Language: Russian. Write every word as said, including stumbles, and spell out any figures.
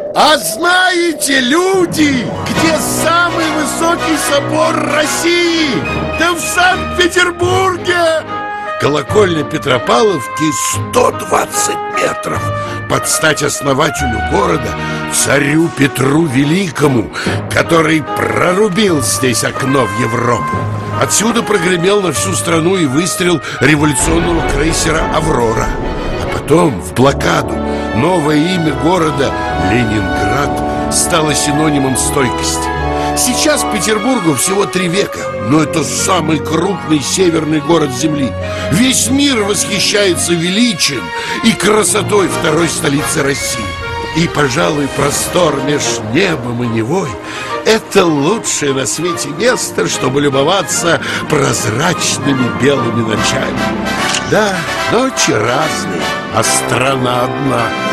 А знаете, люди, где самый высокий собор России? Да в Санкт-Петербурге! Колокольня Петропавловки сто двадцать метров, под стать основателю города, царю Петру Великому, который прорубил здесь окно в Европу. Отсюда прогремел на всю страну и выстрел революционного крейсера «Аврора». А потом, в блокаду, новое имя города Ленинград стало синонимом стойкости. Сейчас Петербургу всего три века, но это самый крупный северный город Земли. Весь мир восхищается величием и красотой второй столицы России. И, пожалуй, простор меж небом и Невой — это лучшее на свете место, чтобы любоваться прозрачными белыми ночами. Да, ночи разные, а страна одна.